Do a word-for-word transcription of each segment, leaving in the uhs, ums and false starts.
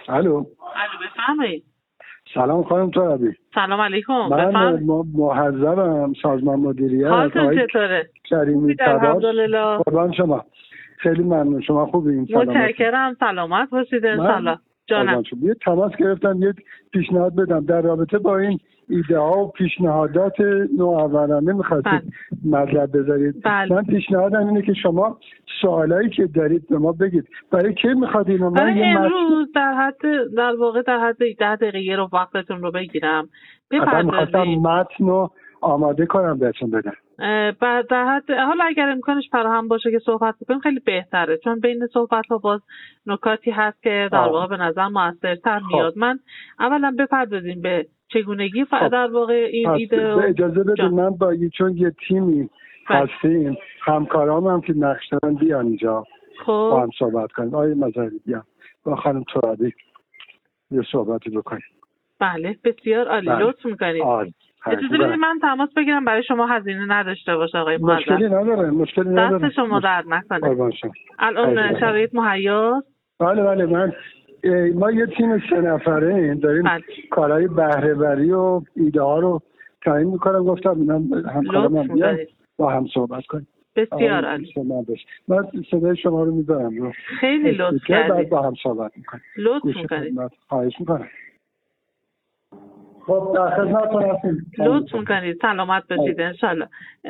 الو الو بفرمایید. سلام خانم ترابی. سلام علیکم. من محذبم سازمان مدیریت. حالتون چطوره؟ کریمی تباس. الحمدلله. قربان شما. خیلی ممنون. شما خوبین؟ متشکرم. سلامت باشید ان شاءالله. جانم. یه تماس گرفتم یه پیشنهاد بدم در رابطه با این ایده ها و پیشنهادات نوآورانه می‌خواستید مطرح بذارید. بله. من پیشنهادم اینه که شما سوالایی که دارید به ما بگید. برای کی می‌خواد اینو؟ من یه امروز در حد در واقع در حد ده دقیقه رو وقتتون رو بگیرم. بپردازیم. متن رو آماده کنم بهتون بدم. بعد در حد حالا اگر امکانش فراهم باشه که صحبت بکنیم خیلی بهتره، چون بین صحبت ها باز نکاتی هست که در واقع به نظر موثرتر میاد. من اولا بپردازیم به چگونگی در واقع این ایده. اجازه بدید من با چون یه تیمی هستیم، همکارام هم که نقش دارن بیان اینجا با هم صحبت کنیم. آقای مظهری بیان با خانم ترابی یه صحبتی بکنیم. بله بسیار عالی. لطف میکنید. اجازه بدید من تماس بگیرم، برای شما هزینه نداشته باشه آقای مهندس. مشکلی نداره، مشکلی نداره. دست شما درد نکنه. الان شرایط مهیاست؟ بله بله. من ما یه تیم سه نفره داریم بله. کارهای بهره وری و ایده ها رو تعیین میکنم. گفتم اینا همکارام هم بیان با هم صحبت کنیم. بسیار عالی. من صدای شما رو میذارم رو. خیلی لطف کردید. با هم صحبت میکنیم. لطف میکنید. خواهش میکنم. خب در خدمتتون هستیم. لطف میکنید. سلامت باشید ان شاءالله.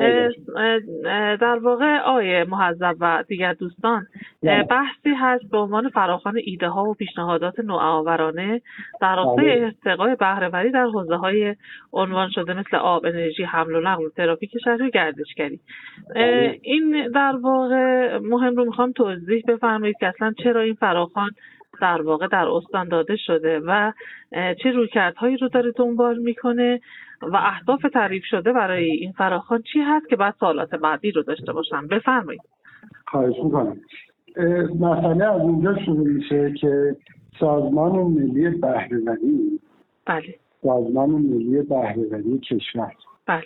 در واقع آقای محذب و دیگر دوستان بحثی هست به عنوان فراخوان ایده ها و پیشنهادات نوآورانه در راستای ارتقای بهره وری در حوزه های عنوان شده مثل آب، انرژی، حمل و نقل، ترافیک شهری و گردشگری. این در واقع مهم رو میخوام توضیح بفرمایید که اصلا چرا این فراخوان در واقع در استان داده شده و چه رویکردهایی رو داره دنبال میکنه و اهداف تعریف شده برای این فراخوان چی هست که بعد سوالات بعدی رو داشته باشم. بفرمایید. خواهش میکنم. مسئله از اونجا شروع میشه که سازمان ملی بهره وری بله سازمان ملی بهره وری کشور بله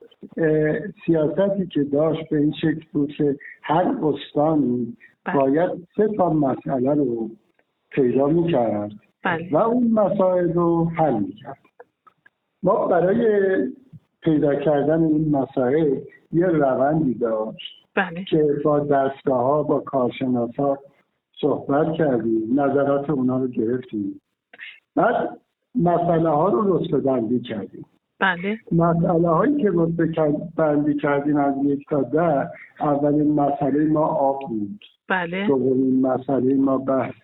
سیاستی که داشت به این شکل بود که هر استانی بله. باید سه تا مسئله رو پیدا میکرد بله. و اون مسائل رو حل میکرد. ما برای پیدا کردن این مسائل یه روندی داشت بله. که با دستگاه ها با کارشناسا صحبت کردیم، نظرات اونا رو گرفتیم، بعد مسئله ها رو رتبه بندی کردیم. بله. مسئله هایی که رتبه بندی کردیم از یک تا ده، اولین مسئله ما آب بود. بله. دومین مسئله ما بحث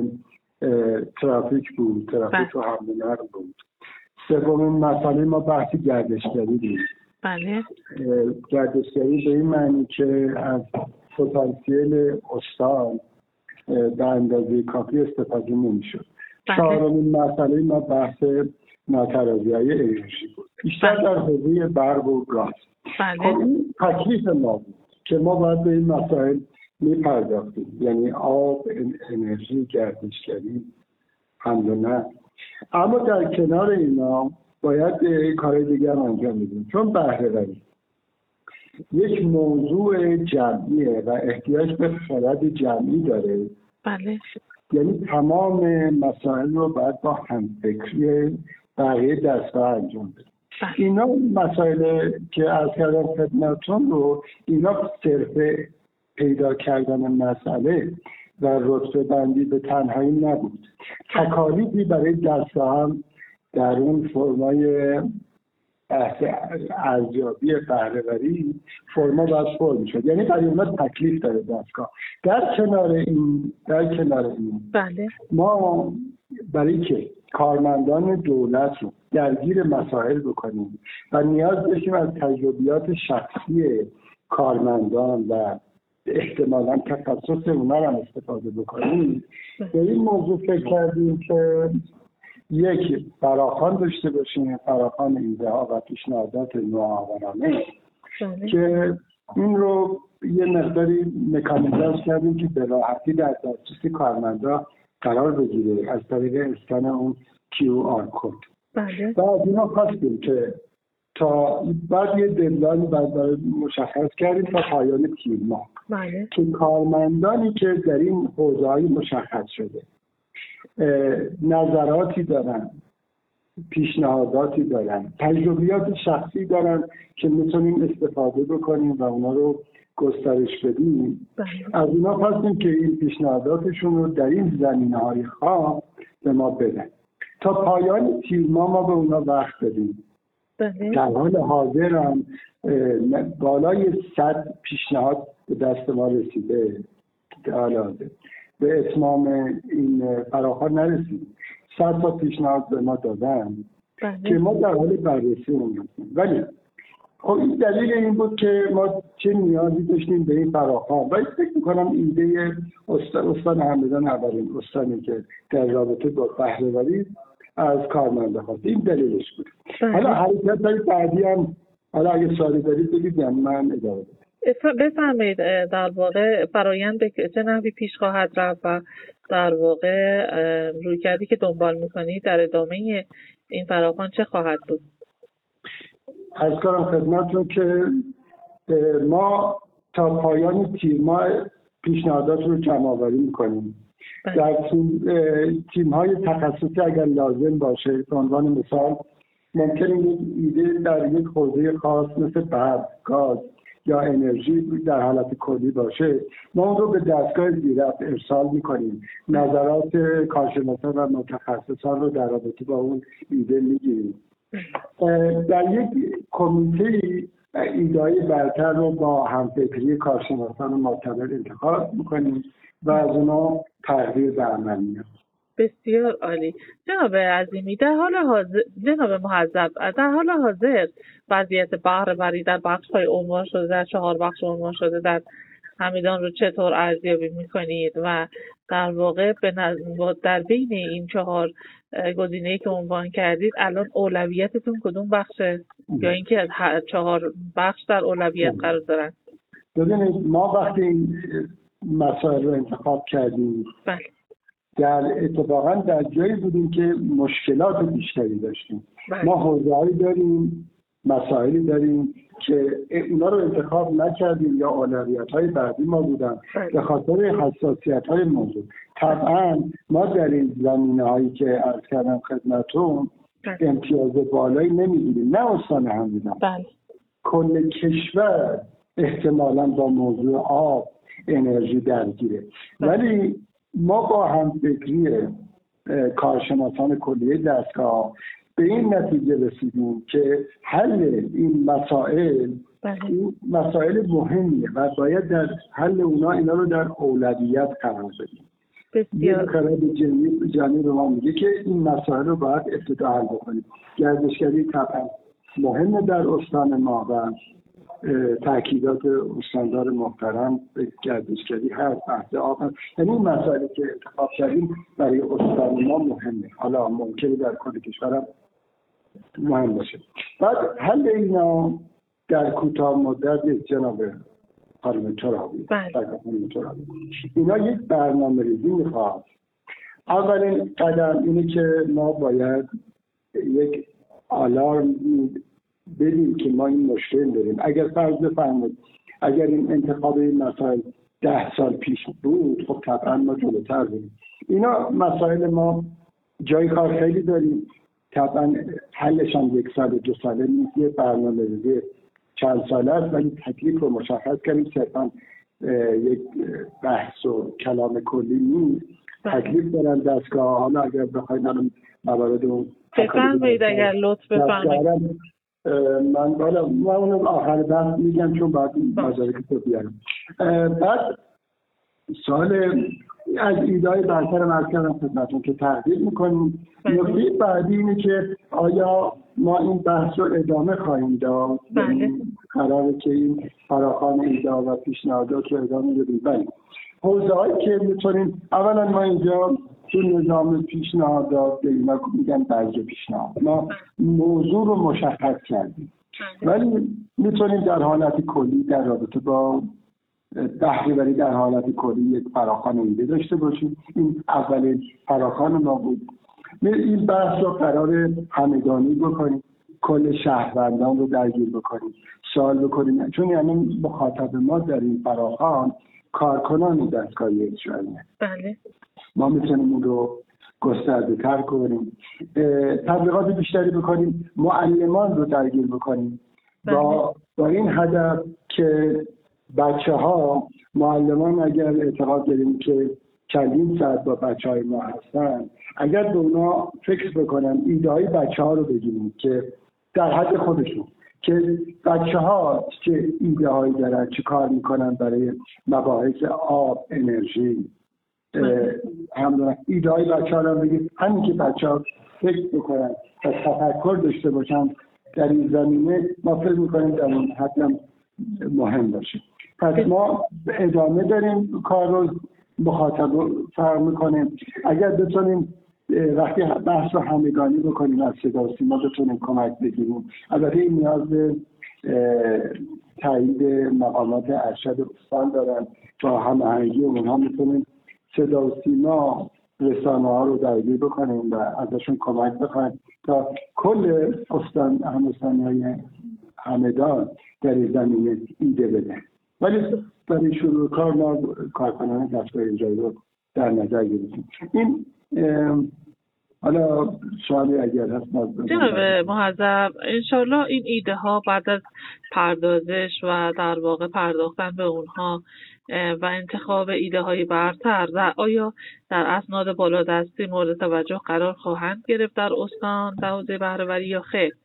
ترافیک بود، ترافیک و حمل و نقل بود. سومین مسئله ما بحث گردشگری بود. بله. گردشگری به این معنی که از پتانسیل استان به اندازه کافی استفاده نمی‌شد. چهارمین مسئله ما بحث ناترازی‌های انرژی بود، بیشتر در حوزه برق و گاز. بله. این تکلیف ما بود که ما باید به این مسائل میپرداختیم، یعنی آب، انرژی، گردشگری، حمل و نقل. اما در کنار اینا باید کارهای دیگه هم انجام بدیم، چون بهره وری یک موضوع جمعیه و احتیاج به خرد جمعی داره. بله. یعنی تمام مسائل رو باید با همفکری بقیه دستگاه انجام بدیم. اینا مسائل که از کردم خدمتتون رو، اینا صرف پیدا کردن مسئله و رتبه بندی به تنهایی نبود. تکالیفی برای دستگاه هم در اون فرمای بحث ارزیابی بهره وری فرما باید پر میشد، یعنی برای اونا تکلیف داره دستگاه. در کنار این در کنار این بله. ما برای که کارمندان دولت رو درگیر مسائل بکنیم و نیاز داشتیم از تجربیات شخصی کارمندان و احتمالاً تخصص اونا رو هم استفاده بکنیم، به این موضوع فکر کردیم که یک فراخوان داشته باشیم، فراخوان ایده ها و پیشنهادات نوآورانه که این رو یه مقداری مکانیزه کردیم که به راحتی در دسترس کارمندا قرار بگیره از طریق اسکن اون کیو آر کد. بله. و از اینا خواستیم که تا بعد یه ددلاین بعد مشخص کردیم تا پایان تیر ماه بله. که کارمندانی که در این حوزه‌های مشخص شده نظراتی دارن، پیشنهاداتی دارن، تجربیات شخصی دارن که میتونیم استفاده بکنیم و اونا رو گسترش بدیم. از اونا خواستیم که این پیشنهاداتشون رو در این زمینه‌های خام به ما بدن. تا پایان تیر ما ما به اونا وقت بدیم. در حال حاضر هم بالای صد پیشنهاد به دست ما رسیده. در حال حاضر به اتمام این فراخوان نرسید. صد تا پیشنهاد به ما دادن که ما در حال بررسی اون هستیم. ولی خب این دلیل این بود که ما چه نیازی داشتیم به این فراخوان. باید فکر میکنم ایده استان استان همدان اولین استانی که در رابطه با بهره‌وری از کارمنده خواست. این دلیلش بود. حالا حرکت‌های بعدی هم حالا اگه سوالی دارید بگید من ادامه بدم. بفرمایید. در واقع فرایند به چه نحوی پیش خواهد رفت و در واقع رویکردی که دنبال میکنید در ادامه این فراخوان چه خواهد بود؟ از کارم خدمتتون که ما تا پایان تیر ماه پیشنهادات رو جمع آوری میکنیم. در تیم های تخصصی اگر لازم باشه، به عنوان مثال ممکنه یک ایده در یک حوزه خاص مثل برق، گاز یا انرژی در حالت کلی باشه، ما اون رو به دستگاه زیرفت ارسال میکنیم. نظرات کارشناسان و متخصصان رو در رابطه با اون ایده میگیریم. در یک کمیته ایده‌های برتر رو با همفکری کارشناسان معتبر انتخاب میکنیم و از اونا تغییر به عمل میاد. بسیار عالی. جناب عظیمی، در حال حاضر جناب محذب در حال حاضر وضعیت بهره‌وری در بخش‌های عنوان شده، در چهار بخش عنوان شده در همدان رو چطور ارزیابی می‌کنید و در واقع به در بین این چهار گزینه‌ای که عنوان کردید الان اولویتتون کدوم بخشه یا اینکه از هر چهار بخش در اولویت قرار دارن؟ ببینید ما وقتی این مسائل رو انتخاب کردیم بله در اتفاقا در جایی بودیم که مشکلات بیشتری داشتیم. بله. ما حوزه‌ای داریم، مسائلی داریم که اونا رو انتخاب نکردیم یا اولویت‌های بعدی ما بودن به خاطر حساسیت‌های موضوع. طبعا ما در این زمینه‌هایی که عرض کردم خدمتتون امتیاز بالایی نمی‌گیریم، نه استان همدان. بله. کل کشور احتمالاً با موضوع آب، انرژی درگیره. ولی ما با همفکری کارشناسان کلیه دستگاه به این نتیجه رسیدیم که حل این مسائل این مسائل مهمیه و باید در حل اونا اینا رو در اولویت قرار بدیم. یه خرد جمعی جمعی رو ما میگه که این مسائل رو باید ابتدا حل بکنیم. گردشگری طبعا مهمه در استان ما و تأکیدات استاندار محترم به گردشگری هست، بحث آب هست. یعنی این مسائلی که انتخاب کردیم برای استان ما مهمه. حالا ممکنه در کل کشورم مهم باشه. بعد حل اینا در کوتاه مدت جناب خانم ترابی اینا یک برنامه ریزی میخواد. اولین قدم اینه که ما باید یک آلارم بدیم که ما این مشکل داریم. اگر فرض بفرمایید اگر این انتخاب این مسائل ده سال پیش بود، خب طبعا ما جلوتر بریم. اینا مسائل ما جای کار خیلی داریم، طبعا حلش هم یک سال دو ساله نیست، یه برنامه ریزی چند ساله است، ولی تکلیف رو مشخص کردیم. صرفا یک بحث و کلام کلی نیست، تکلیف دارن دستگاه. حالا اگر بخواید من موارد اون بفرمایید اگر لطف بفرمایید. من بالا من اونم آخر بحث میگم چون بعد ماجرا که بیارم. بعد سوال از ایده‌های برتر مرز کردم خدمتتون که تحقیق میکنیم. نکته بعدی اینه که آیا ما این بحث رو ادامه خواهیم داد؟ بله. قراره که این فراخوان ایده و پیشنهادات رو ادامه بدیم. بله. حوزه‌هایی که میتونیم، اولا ما اینجا تو نظام پیشنهادات به اینا میگن برگ پیشنهاد، ما موضوع رو مشخص کردیم، ولی میتونیم در حالت کلی در رابطه با بهره‌وری در حالت کلی یک فراخوان ایده داشته باشیم. این اولین فراخوان ما بود. این بحث رو قرار همگانی بکنیم، کل شهروندان رو درگیر بکنیم، سوال بکنیم، چون یعنی مخاطب ما در این فراخوان کارکنان دستگاه اجراییه. بله. ما میتونیم اون رو گسترده تر کنیم، تبلیغات بیشتری بکنیم، معلمان رو درگیر بکنیم با با این هدف که بچه ها معلمان اگر اعتقاد داریم که چندین ساعت با بچه های ما هستن، اگر به اونا فکر بکنن ایده های بچه ها رو بگیریم که در حد خودشون، که بچه ها چه ایده هایی دارن، چه کار میکنن برای مباحث آب، انرژی، هم ایده های بچه ها رو بگیم، همین که بچه ها فکر بکنن و تفکر داشته باشن در این زمینه، ما فکر میکنیم در اون حد مهم باشه. پس ما ادامه داریم کار رو مخاطب فرق میکنیم. اگر بتونیم وقتی بحث رو همگانی بکنیم از صدا و سیما بتونیم کمک بگیریم. البته این نیاز به تایید مقامات ارشد استان دارن، تا هماهنگی اونها میتونیم صدا و سیما رسانه ها رو درگیر بکنیم و ازشون کمک بخوایم تا کل استان همستانی های همدان در این زمینه ایده بده. ولی برای شروع کار ما کارکنان دستگاه اجرایی رو در نظر گرفتیم. این حالا سوالی اگر هست جناب محذب، انشالله این ایده ها بعد از پردازش و در واقع پرداختن به اونها و انتخاب ایده های برتر، آیا در اسناد بالادستی مورد توجه قرار خواهند گرفت در استان در حوزه بهره‌وری یا خیر؟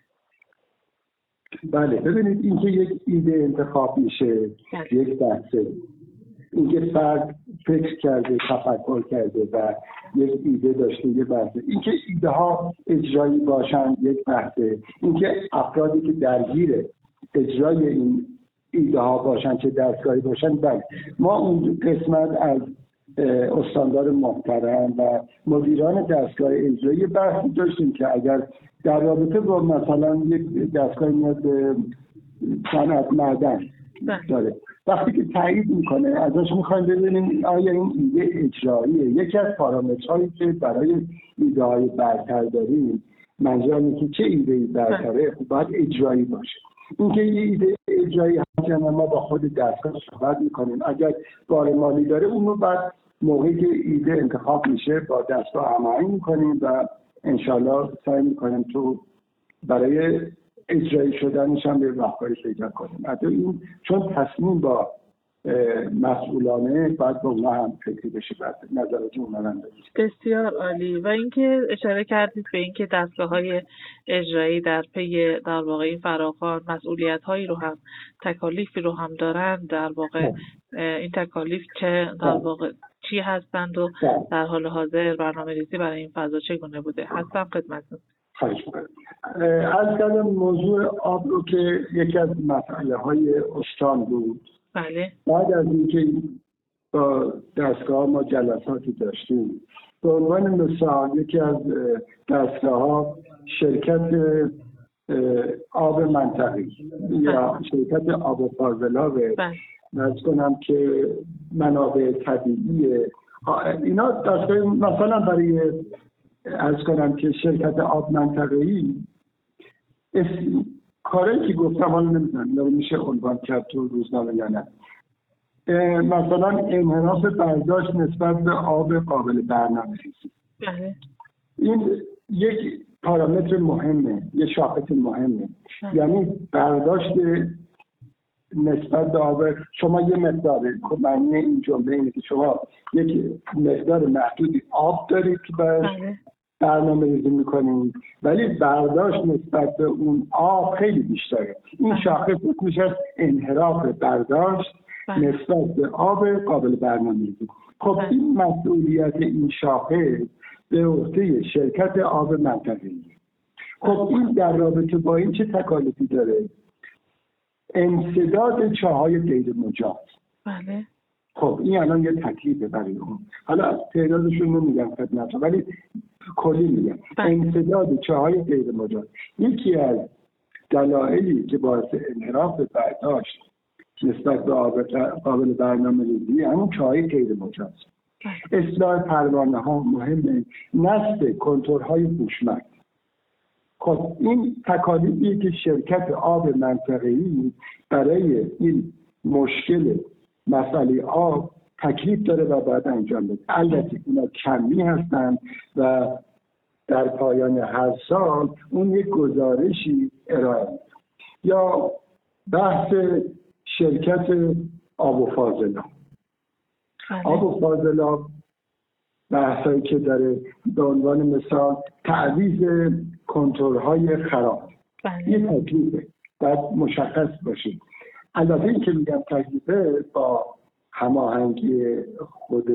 بله، ببینید اینکه یک ایده انتخاب میشه یک بحثه، اینکه فرد فکر کرده، تفکر کرده و یک ایده داشته یک بحثه، اینکه ایده ها اجرایی باشن یک بحثه، اینکه افرادی که درگیر اجرای این ایده ها باشن چه دستگاهی باشن. بله، ما اون قسمت از استاندار محترم و مدیران دستگاه اجرایی بحثی داشتیم که اگر در رابطه با مثلا یک دستگاه میاد به صنعت معدن داره، وقتی که تایید میکنه ازش میخوایم ببینیم آیا این ایده اجراییه. یکی از پارامترهایی که برای ایده های برتر داریم، منظورم اینه که چه ایده‌ای برتره، خب باید اجرایی باشه. اینکه یه ایده اجرایی هست ما با خود دستگاه صحبت میکنیم، اگر بار مالی داره اون رو بعد موقعی که ایده انتخاب میشه با دستگاه هماهنگ میکنیم و انشالله سعی میکنیم تو برای اجرایی شدنش هم به راهکاری پیدا کنیم. حتی این چون تصمیم با مسئولانه باید با اونها هم فکری بشه، بعد نظرات اونها هم داریم. بسیار عالی. و اینکه اشاره کردید به اینکه دستگاه‌های اجرایی در پی در واقع این فراخوان مسئولیت‌هایی رو هم تکالیفی رو هم دارند، در واقع این تکالیف چه در واقع چی هستند و در حال حاضر برنامه‌ریزی برای این فضا چگونه بوده؟ هستم خدمتتون. خواهش می‌کنم. از کردم موضوع آب رو که یکی از مسئله‌های استان بود. بله. بعد از اینکه با دستگاه ما جلساتی داشتیم، به عنوان مثال یکی از دستگاه ها شرکت آب منطقی یا شرکت آب و پارولاوه، نرس کنم که منابع طبیعی اینا دستگاه مثلا برای ارز کنم که شرکت آب منطقه‌ای کاری که گفتم حالا نمیدونم یا میشه عنوان کرد تو روزنامه یا نه، مثلا انحراف برداشت نسبت به آب قابل برنامه‌ریزی. بله. این یک پارامتر مهمه، یه شاخص مهمه. بله. یعنی برداشت نسبت به آب شما یه مقدار، معنی این جمله اینه که شما یک مقدار محدودی آب دارید که بله. برنامه ریزی میکنید، ولی برداشت نسبت به اون آب خیلی بیشتره. این شاخص میشه انحراف برداشت نسبت به آب قابل برنامه ریزی. خب این مسئولیت این شاخص به عهده شرکت آب منطقه‌ای. خب این در رابطه با این چه تکالیفی داره؟ انسداد چاهای غیر مجاز. بله. خب این الان یه تکلیفه برای اون. حالا تعدادشون نمیگم خدمتتون، ولی کلی میگم. انسداد چاهای غیر مجاز یکی از دلایلی که باعث انحراف برداشت نسبت به آب قابل برنامه‌ریزی همون چاهای غیر مجاز. اصلاح پروانه ها مهمه، نصب کنترل های هوشمند. خب این تکالیفی که شرکت آب منطقه‌ای برای این مشکل مسئله آب تکلیف داره و باید انجام بده. البته اینا کمی هستن و در پایان هر سال اون یک گزارشی ارائه میده. یا بحث شرکت آب و فاضلاب. آب و فاضلاب بحثایی که داره به عنوان مثال تعویض کنتورهای خراب. یه تکلیفه باید مشخص باشه. البته این که میگم تکلیفه با هماهنگی خود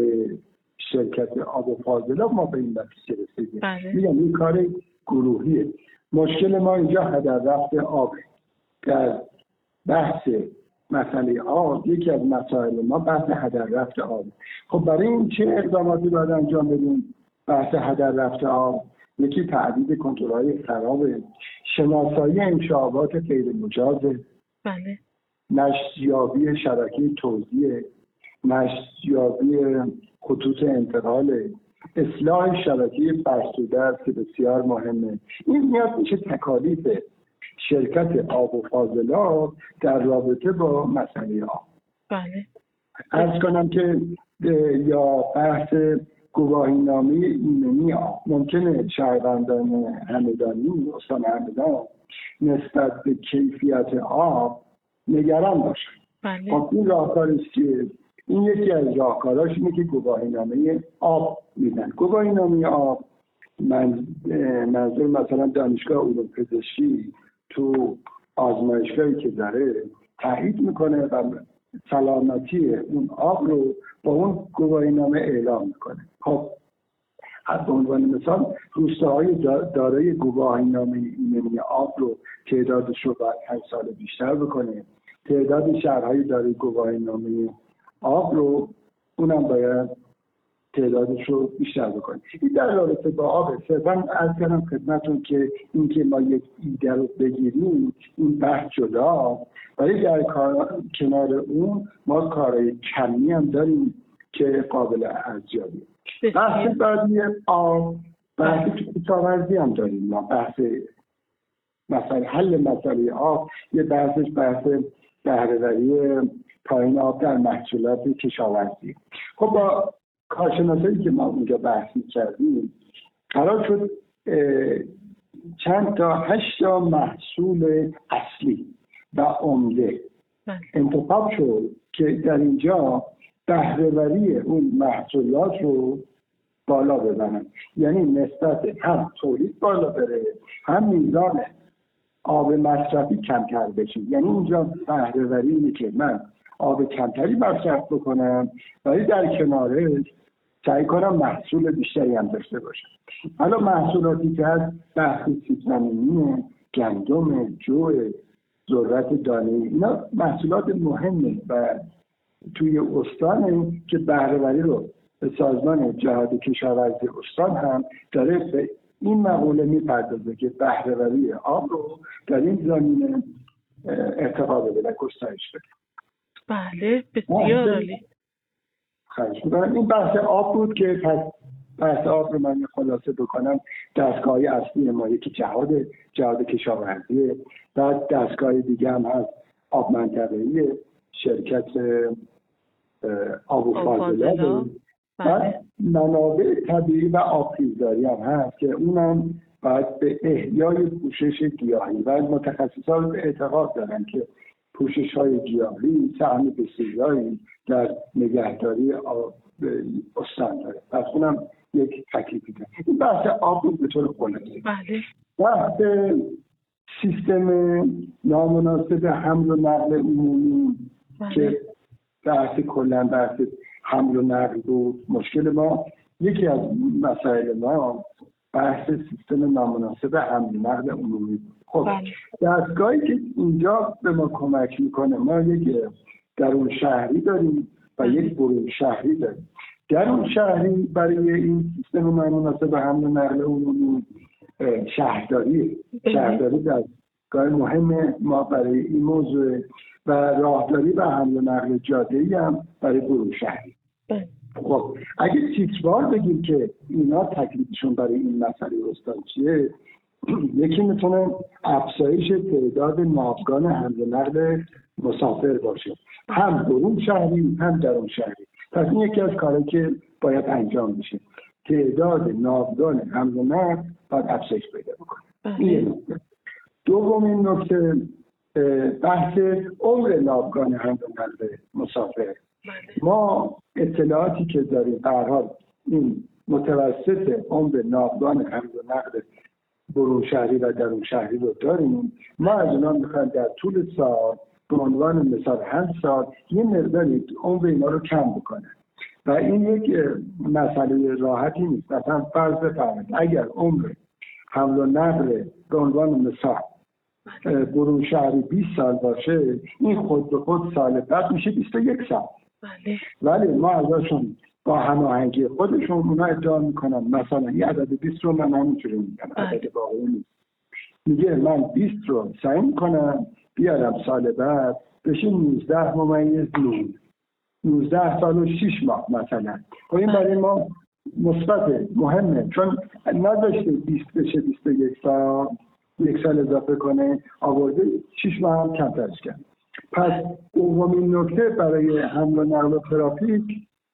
شرکت آب و فاضلاب ما به این نتیجه رسیدیم. میگم این کار گروهیه. مشکل ما اینجا هدر رفت آبه. در بحث مسئله آب یکی از مسائل ما بحث هدر رفت آب. خب برای این چه اقداماتی باید انجام بدیم؟ بحث هدر رفت آب یکی تعدید کنتورهای خراب، شناسایی انشابات غیر مجازه، بله، نشتیابی شبکه توزیع، نشتیابی خطوط انتقال، اصلاح شبکه فرسوده است که بسیار مهمه. این میاد میشه تکالیف شرکت آب و فاضلاب در رابطه با مسئله آب. بله. عرض کنم که یا بحث گواهینامه ایمنی آب. ممکنه شهروندان همدانی، استان همدان نسبت به کیفیت آب نگران باشن. بله. خب این راهکاری است که این یکی از راهکاراش اینه که گواهینامه آب میدن. گواهینامه آب من منظور مثلا دانشگاه علوم پزشکی تو آزمایشگاهی که داره تایید میکنه و سلامتی اون آب رو با اون گواهینامه اعلام میکنه. خب از عنوان مثال روستاهای دارای گواهینامه ایمنی آب رو تعدادش رو بعد هشت سال بیشتر بکنه. تعداد شهرهای دارای گواهینامه آب رو اونم باید تعدادش رو بیشتر بکنیم. این در رابطه با آب. صرفاً عرض کردم خدمتتون که این که ما یک ایده رو بگیریم این بحث جدا، ولی در کنار اون ما کارهای کمی هم داریم که قابل ارزیابیه. بحث بعدی آب، بحث کشاورزی هم داریم. ما بحث مسئله حل مسئله آب، یه بحثش بحث بهره‌وری پایین آب در محصولات کشاورزی. خب با کارشناسایی که ما اونجا بحث کردیم قرار شد چند تا هشت تا محصول اصلی و عمده انتخاب شد که در اینجا بهره‌وری اون محصولات رو بالا ببرن، یعنی نسبت هم تولید بالا بره هم میزان آب مصرفی کمتر بشه. یعنی اینجا بهره‌وری اینه که من آب کمتری مصرف بکنم ولی در کنارش سعی کنم محصول بیشتری هم داشته باشم. حالا محصولاتی که هست بحث سیب زمینی، گندم، جو، ذرت دانه، اینا محصولات مهمه و توی استانه که بهره‌وری رو به سازمان جهاد کشاورزی استان هم داره به این مقوله میپردازه که بهره‌وری آب رو در این زمینه ارتقا بده و گسترش بده. بله، بسیار عالی. خیلی این بحث آب بود که پس بحث آب رو من خلاصه بکنم. دستگاه اصلی ما یکی جهاد جهاد کشاورزی، بعد دستگاه دیگه هم هست آب منطقه‌ای شرکت آب و فاضلاب، بعد منابع طبیعی و آبخیزداری هم هست که اونم باید به احیای پوشش گیاهی و متخصصان اعتقاد دارن که پوشش های گیاهی سهم بسیاری در نگهداری آب استان داره. پس اونم یک تکلیفی داره. این بحث آب به طور خلاصه. بله. بحث سیستم نامناسب حمل و نقل عمومی که بحث کلا بحث حمل و نقل بود. مشکل ما یکی از مسائل ما بحث سیستم نامناسب حمل و نقل عمومی بود. خب دستگاهی که اینجا به ما کمک میکنه، ما یک درون شهری داریم و یک برون شهری داریم. درون شهری برای این سیستم نامناسب حمل و نقل عمومی شهرداری شهرداری دستگاه مهم ما برای این موضوع و راهداری و حمل و نقل جاده‌ای هم برای برون شهری. خب اگه تیکوار بگیم که اینا تکلیفشون برای این مسئله استان چیه، یکی میتونه افزایش تعداد ناوگان حمل و نقل مسافر باشه، هم برون شهری هم درون شهری. پس این یکی از کارهایی که باید انجام بشه. تعداد ناوگان حمل و نقل باید افزایش پیدا بکنه. این نکته. دومین نکته بحث عمر ناوگان حمل و نقل مسافر. ما اطلاعاتی که داریم به هر حال این متوسط عمر ناوگان حمل و نقل برون شهری و درون شهری رو داریم. ما از اونا میخوایم در طول سال به عنوان مثال هر سال یه مقداری عمر اینا رو کم بکنه و این یک مسئله راحتی نیست. مثلا فرض بفرمایید اگر عمر حمل و نقل به عنوان مثال برون شهری بیست سال باشه، این خود به خود سال بعد میشه بیست و یک سال. ولی ما ازشون با هماهنگی خودشون اونا ادعا میکنن مثلا یه عدد بیست رو من همینجوری میگم، عدد واقعی نیست، میگه من بیست رو سعی میکنم بیارم سال بعد بشه نوزده ممیز نه، نوزده سال و شش ماه مثلا. خب این برای ما مثبت مهمه، چون نداشته بیست بشه بیست و یک سال، یک سال اضافه کنه، آورده شش ماه هم کمترش کرد. پس دومین نکته برای حمل و نقل و ترافیک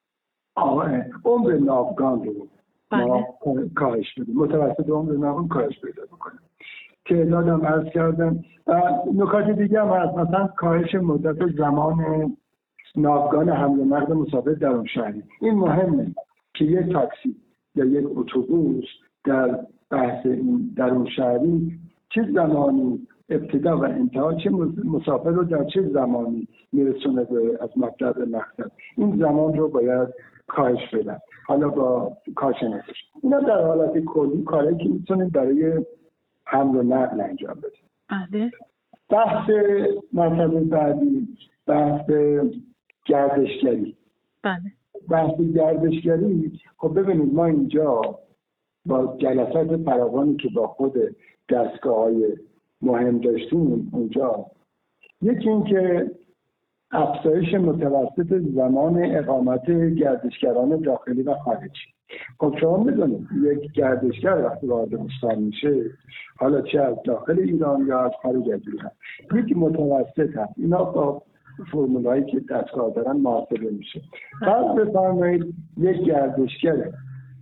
عمر ناوگان رو ما کاهش بدیم، متوسط عمر ناوگان کاهش پیدا بکنیم. تعدادم عرض کردم. نکات دیگه هم هست، مثلا کاهش مدت زمان ناوگان حمل و نقل مسافر درون شهری. این مهمه که یک تاکسی یا یک اتوبوس در بحث این درون شهری چه زمانی ابتدا و انتها چه مسافر رو در چه زمانی میرسونه از مبدا به مقصد، این زمان رو باید کاهش بدن. حالا با کارشناسش اینا در حالت کلی کاری که میتونیم برای حمل و نقل انجام بدیم. بله. بحث مسئله بعدی بحث گردشگری. بله. بحث گردشگری، خب ببینید ما اینجا با جلسات فراوانی که با خود دستگاه‌های مهم داشتیم اونجا، یکی این که افزایش متوسط زمان اقامت گردشگران داخلی و خارجی. خب شما میدونید یک گردشگر وقتی وارد استان میشه، حالا چه از داخل ایران یا از خارج از ایران، یک متوسط هست. اینا با فرمولایی که دستگاه دارن محاسبه میشه. بعد بفرمایید یک گردشگر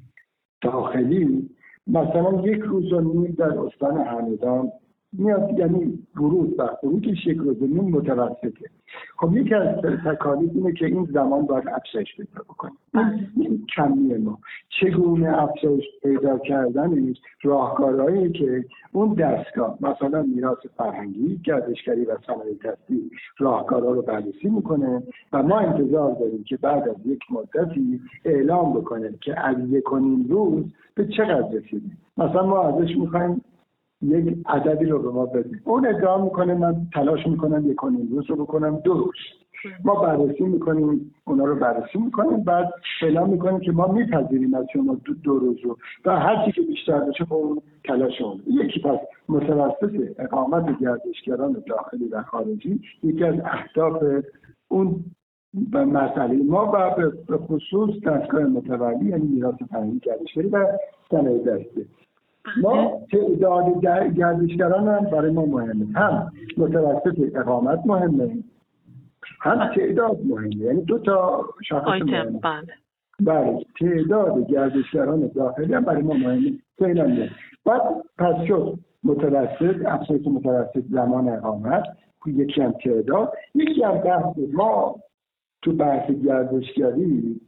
داخلی مثلا یک روز و نیم در استان همدان میاد، یعنی ورود و خروجش یک روز و نیم متوسطه. خب یکی از تکالیف اینه که این زمان باید افزایش پیدا بکنه. این کمیه ما چگونه افزایش پیدا کردنش، راهکارهایی که اون دستگاه مثلا میراث فرهنگی، گردشگری و صنایع دستی راهکارها رو بررسی میکنه و ما انتظار داریم که بعد از یک مدتی اعلام بکنه که از یک و نیم روز به چقدر رسیدیم. مثلا ما ازش میخوایم یک عددی رو به ما بدیم، اون ادعا میکنه من تلاش میکنم یک و نیم روز رو بکنم دو روز. ما بررسی میکنیم، اونا رو بررسی میکنیم، بعد اعلام میکنیم که ما میپذیریم از شما دو, دو روز رو و هر چی که بیشتر بشه با اون تلاش اون. یکی پس متوسط اقامت گردشگران داخلی و خارجی یکی از اهداف اون مسئله ما و به خصوص دستگاه متولی یعنی میراث فرهنگی، گردشگری و صنایع دستی. ما تعداد گردشگران هم برای ما مهمه، هم متوسط اقامت مهمه هم تعداد مهمه، یعنی دو تا شاخص مهمه. بله، تعداد گردشگران داخلی هم برای ما مهمه. فعلا بعد پس شد متوسط، افزایش متوسط زمان اقامت، یکی هم تعداد، یکی هم بحث ما تو بحث گردشگری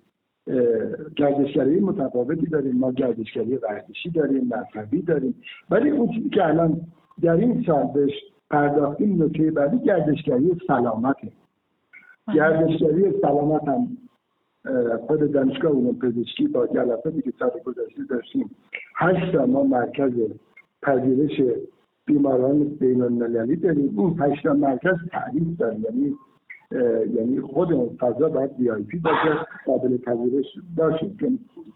گردشگری متفاوتی داریم. ما گردشگری ورزشی داریم، مذهبی داریم، ولی اون چیزی که الان در این سال بهش پرداختیم نکته بعدی گردشگری سلامته. گردشگری سلامت هم خود دانشگاه علوم پزشکی با جلساتی که سال گذشته داشتیم هشت تا ما مرکز پذیرش بیماران بین‌المللی داریم. اون هشت تا مرکز تعریف داریم، یعنی یعنی خود اون فضا باید وی آی پی باشه، قابل پذیرش باشه. که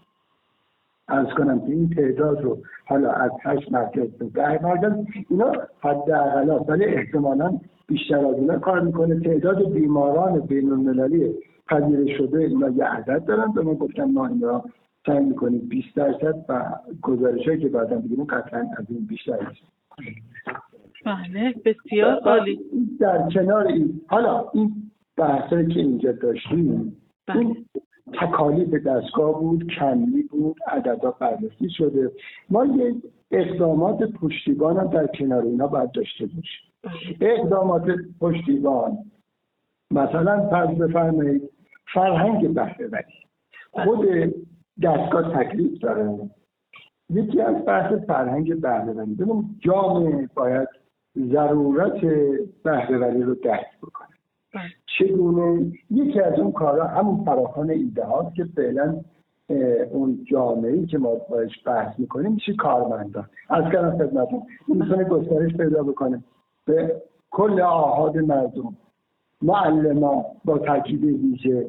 عرض کنم که این تعداد رو حالا از هشت مرکز به ده مرکز اینا حداقل است، ولی احتمالاً بیشتر از اینا کار میکنه. تعداد بیماران بین‌المللی پذیرش شده اینا یه عدد دارن، به ما گفتن ما اینا سعی میکنیم بیست درصد و گزارشایی که بعداً بگیریم قطعاً از این بیشتر است. بله، بسیار عالی. در کنار این حالا این بحثایی که اینجا داشتیم، این تکالیف دستگاه بود، کمی بود، عددا بررسی شده. ما یک اقدامات پشتیبان هم در کنار اینا باید داشته باشیم. اقدامات پشتیبان مثلا فرض بفرمایید فرهنگ بهره‌وری، خود دستگاه تکلیف داره. یکی از بحث فرهنگ بهره‌وری، ببینیم جامعه باید ضرورت بهره‌وری رو درک بکنه. چگونه؟ یکی از اون کارا همون فراخوان ایده هاست که فعلا اون جامعه‌ای که ما باش بحث میکنیم میشه کارمندان. از کردم خدمتتون میتونه گسترش پیدا بکنه به کل آحاد مردم، معلمان با تاکید ویژه،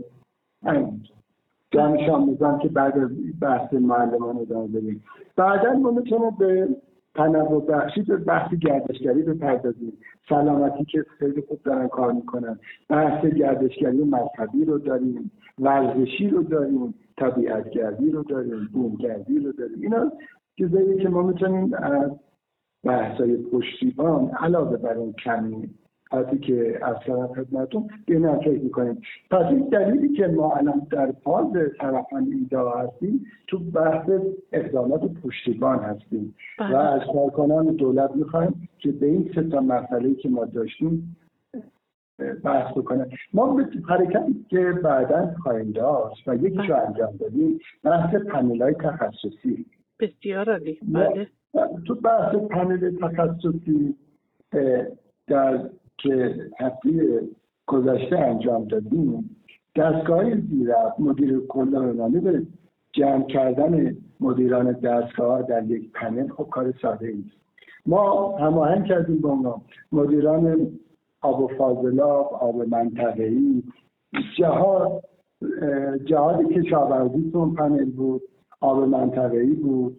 دانش آموزان که بعد از بحث معلمان ادامه بدیم. بعدا ما میتونه به تنوع بخشی، به بحث گردشگری بپردازیم، سلامتی که خیلی خوب دارن کار میکنن، بحث گردشگری مذهبی رو داریم، ورزشی رو داریم، طبیعتگردی رو داریم، بومگردی رو داریم. اینا چیزایی که ما میتونیم از بحث‌های پشتیبان علاوه بر اون کمی حتی که اصلا خدمتون به فکر میکنیم. پس این دلیلی که ما الان در فاز طرفان ایده هستیم تو بحث اقدامات پشتیبان هستیم و از کارکنان دولت میخوایم که به این سه تا مسئله‌ای که ما داشتیم بحث بکنه. ما به حرکتی که بعداً خواهیم داشت و یکیشو انجام دادیم بحث پنل‌های تخصصی. بسیار عالی. بله. تو بحث پنل تخصصی در که هفته گذشته انجام دادیم، دستگاه زیرفت مدیر کل ارگانی به جمع کردن مدیران دستگاه در یک پنل خب کار ساده نیست. ما هماهنگ کردیم با اونا، مدیران آب و فاضلاب، آب منطقه‌ای، جهاد جهاد کشاورزی تو پنل بود، آب منطقه‌ای بود،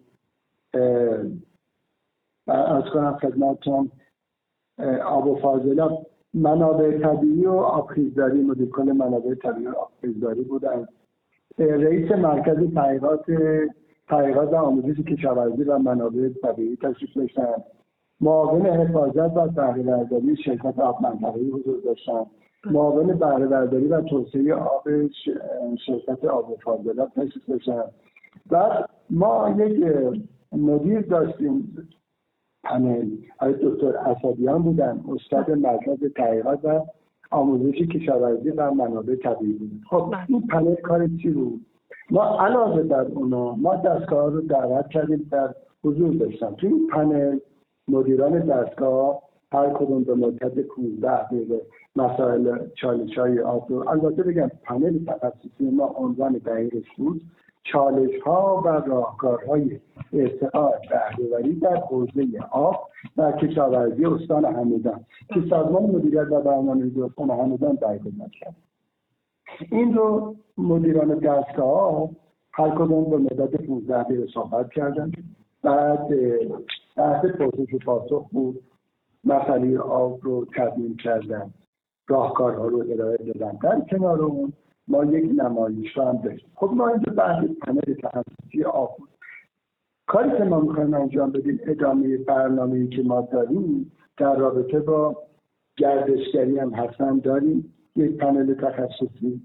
از کنم خدمتتون آب و فاضلاب، منابع طبیعی و آبخیزداری، مدیر کل منابع طبیعی و آبخیزداری بودن، رئیس مرکز تحقیقات تحقیقات آموزش کشاورزی و منابع طبیعی تشریف داشتن، معاون حفاظت و بهره‌برداری شرکت آب منطقه‌ای حضور داشتن، معاون بهره‌برداری و توسعه آب شرکت آب و فاضلاب تشریف داشتن. بعد ما یک مدیر داشتیم پنل، آقای دکتر اسدیان بودن، استاد مرکز تحقیقات و آموزش کشاورزی و منابع طبیعی بود. خب این پنل کار چی بود؟ ما علاوه بر اونا ما دستگاه رو دعوت کردیم در حضور داشتن. توی این پنل مدیران دستگاه هر کدوم به مدت پانزده دقیقه مسائل چالش‌های آب رو، البته بگم پنل تخصصی ما عنوان دقیقش بود چالش‌ها و راهکارهای ارتقاء بهره‌وری در حوزه آب و کشاورزی استان همدان که سازمان مدیریت و برنامه‌ریزی استان همدان برگزار کرد. این رو مدیران دستگاه هر کدوم به مدت پانزده دقیقه صحبت کردن. بعد بحث پرسش و پاسخ بود، مسئله آب رو تدوین کردن، راهکارها رو ارائه دادن. در کنار اون ما یک نمایش رو هم داشتیم. خب ما اینجا بحث پنل تخصصی آب بود. کاری که ما میخوایم انجام بدیم ادامه برنامه‌ای که ما داریم در رابطه با گردشگری هم حتما داریم یک پنل تخصصی.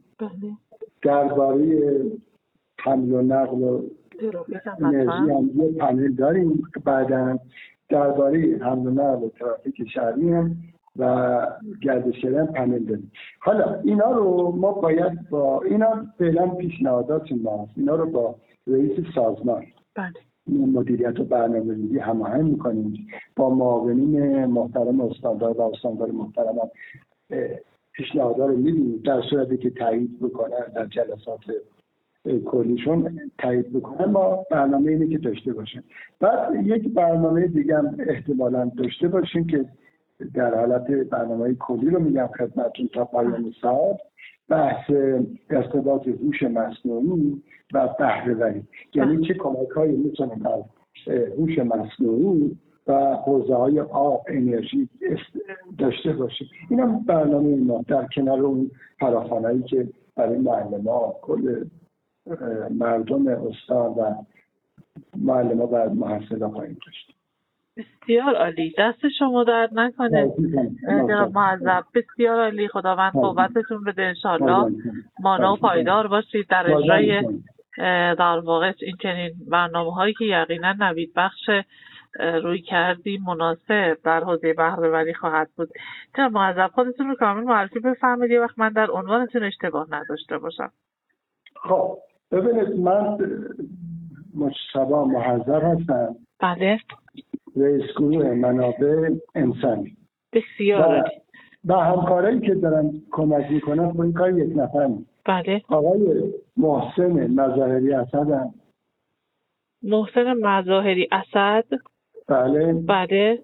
درباره حمل و نقل و انرژی هم یک پنل داریم. بعداً درباره حمل و نقل و ترافیک شهری هم و گردشگری هم پنل داریم. حالا اینا رو ما باید با اینا فعلا پیشنهادات ماست، اینا رو با رئیس سازمان بله مدیریت و برنامه‌ریزی هماهنگ می‌کنیم، با معاونین محترم استاندار و استاندار محترم پیشنهادات رو میدیم. در صورتی که تایید بکنن در جلسات کلیشون تایید بکنن ما برنامه اینه که داشته باشیم. بعد یک برنامه دیگه هم احتمالاً داشته باشیم که در حالت برنامه کلی رو میگم خدمتتون تا پایان ساعت، بحث ارتباط هوش مصنوعی و بهره‌وری، یعنی چه کمک‌هایی میتونیم از هوش مصنوعی و حوزه‌های آب، انرژی داشته باشیم. اینا برنامه ما در کنار اون فراخوانایی که برای معلمان، کل مردم استان و معلمان و محصلان خواهیم داشت. بسیار عالی، دست شما درد نکنه جناب معذب، بسیار عالی. خداوند قوتتون بده، انشالله مانا و پایدار باشید در اجرای در واقع این چنین برنامه هایی که یقینا نوید بخش روی کردی مناسب در حوزه بهره‌وری خواهد بود. جناب معذب خودتون رو کامل معرفی بفرمایید یه وقت من در عنوانتون اشتباه نداشته باشم. خب ببینید، من مجتبی محذب هستم. بله. رئیس گروه منابع انسانی. بسیار عالی. و همکارایی که دارن کمک میکنن با این کار یک نفرم. بله. آقای محسن مظاهری اسد. محسن مظاهری اسد. بله. بله.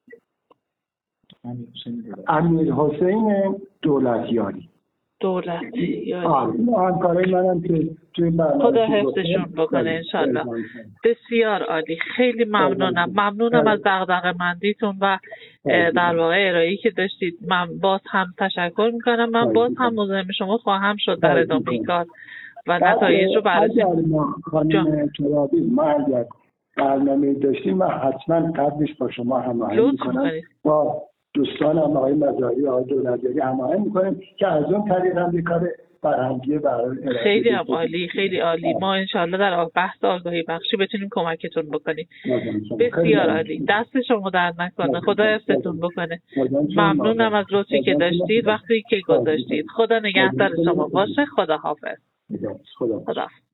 امیر حسین دولتیاری. دولتیاری. آه همکارای منم که توی برنامه خدا حفظشون بکنه انشالله. بسیار عالی، خیلی ممنونم. ممنونم از دغدغه‌مندیتون و در واقع ارائه‌ای که داشتید. من باز هم تشکر میکنم. من باز هم مزاحم شما خواهم شد در ادامه این کار و نتایج رو بررسی. خانم ترابی، ما اگر برنامه داشتیم من حتما قبلش با شما هماهنگ میکنم، با دوستانم آقای مظاهری آقای دولتیاری هماهنگ میکنیم که از اون طریق هم کار فرهنگی برای خیلی هم عالی، خیلی عالی. ما انشالله در بحث آگاهی بخشی بتونیم کمکتون بکنیم. بسیار عالی، دست شما درد نکنه، خدا حفظتون بکنه. ممنونم از لطفی که داشتید، وقتی که گذاشتید. خدا نگهدار شما باشه. خدا حافظ. خدا خدا